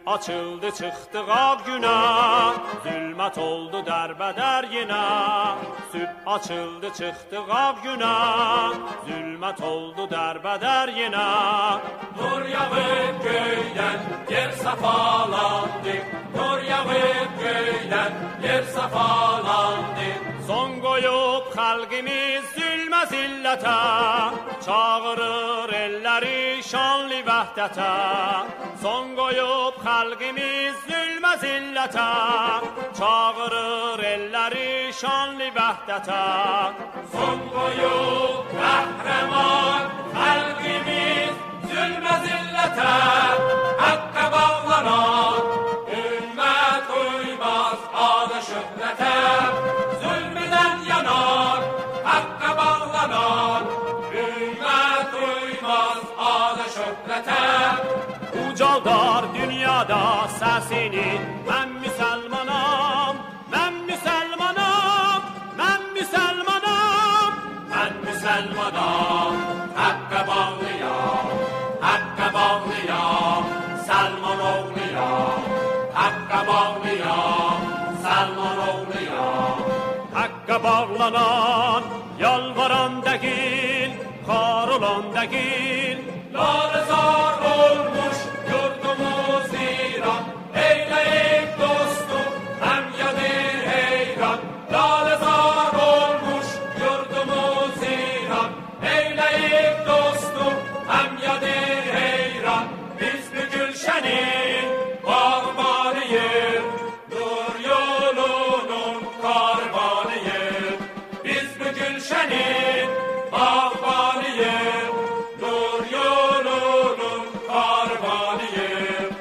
açıldı çıktı av günah, zulmet oldu derbeder yine. Süt açıldı çıktı av günah, zulmet oldu derbeder yine. Nur yağıp göyden yer safalandı, nur yağıp göyden yer safalandı. Son koyup halkimiz zulme zillete, çağırır elleri şanlı vahdete. Son koyup halkimiz zulme zillete, çağırır elleri şanlı vahdete. Son koyup kahraman halkimiz zulme zillete, hakka bağlanan ümmet uymaz adı şöhrete. Zulmeden yanar hakka bağlanan ümmet uymaz adı şöhrete. Ucaldar dünyada sesini, ben Müslümanım, ben Müslümanım, ben Müslümanım, ben Müslümanım, hakka bağlıyam, hakka bağlıyam, Selman oğluyam, hakka bağlıyam, Selman oğluyam. Hakka bağlanan, yalvaran değil, kar olan değil. Lar zar olmuş yurdumuz İran, eyleyip dostum hem yadır heyran. Lar zar olmuş yurdumuz İran, eyleyip dostum hem yadır heyran. Biz bu gülşenin bağbanıyız, nur yolunun karvanıyız. Biz bu gülşenin bağbanıyız, nur yolunun karvanıyız.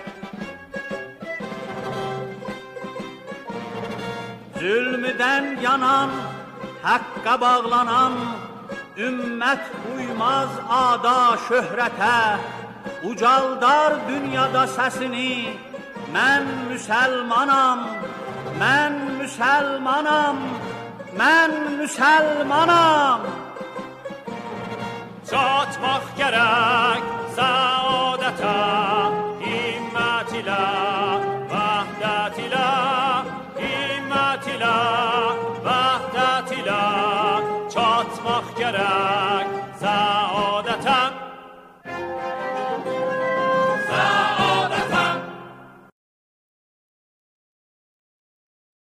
Zulmüden yanan, hakka bağlanan, ümmet uymaz ada şöhrete. Ucaldar dünyada sesini, mən Müslümanam, mən Müslümanam, mən Müslümanam. Çatmaq gerek